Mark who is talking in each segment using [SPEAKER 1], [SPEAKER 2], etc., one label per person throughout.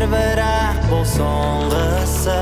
[SPEAKER 1] бірақ бұл соңғысы.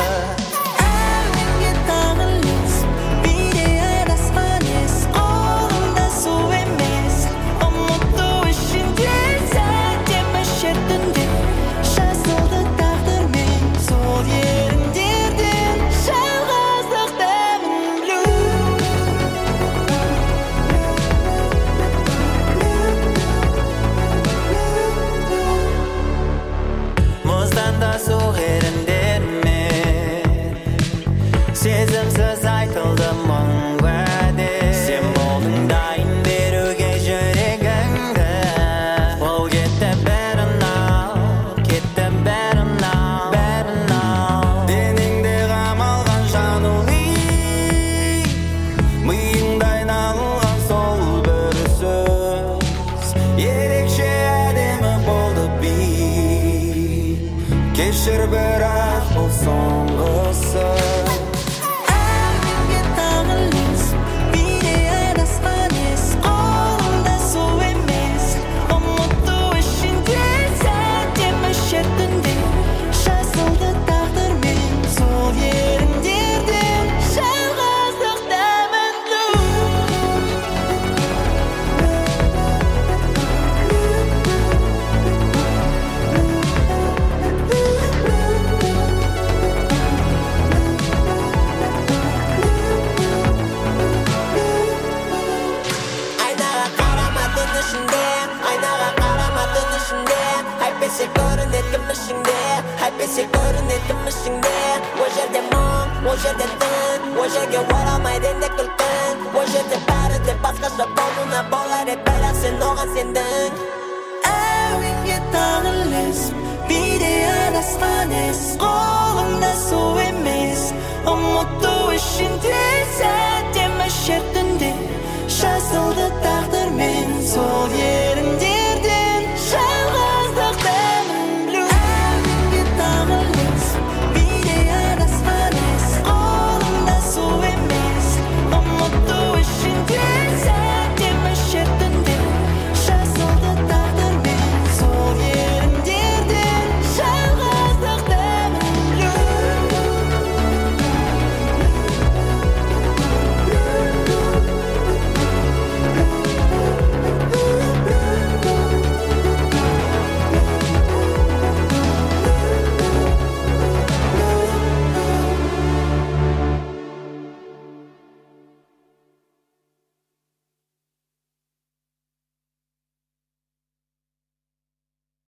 [SPEAKER 1] Сезімсіз айтылды мың уәде, сен болдың дайын беруге жүрегіңді. Ол кетті бәрін ал, кетті бәрін ал, бәрін ал. Денеңде қамалған жанули, миыңда айналған сол бір сөз. Ерекше әдемі болды би, кешір бірақ бұл соңғысы. Әйтпесе көрінетін ішіңде, әйтпесе көрінетін ішіңде. Ол жерде мұң, ол жерде түн, ол жерге оралмайды енді күлкің. Ол жерде бәрі де басқаша болуына болар еді, бірақ сен оған сендің. Әуенге тағылып, биде адасқан ес, қолыңда су емес, ұмыту үшін тез.